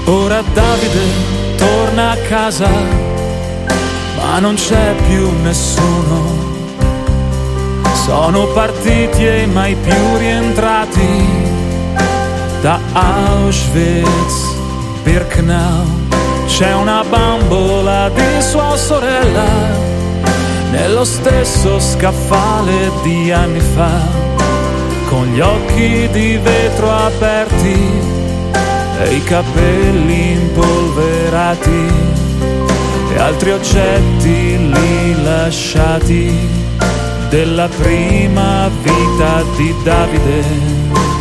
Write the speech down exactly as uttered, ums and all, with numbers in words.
Ora Davide torna a casa, ma non c'è più nessuno. Sono partiti e mai più rientrati da Auschwitz, Birkenau. C'è una bambola di sua sorella nello stesso scaffale di anni fa, con gli occhi di vetro aperti e i capelli impolverati e altri oggetti lì lasciati della prima vita di Davide.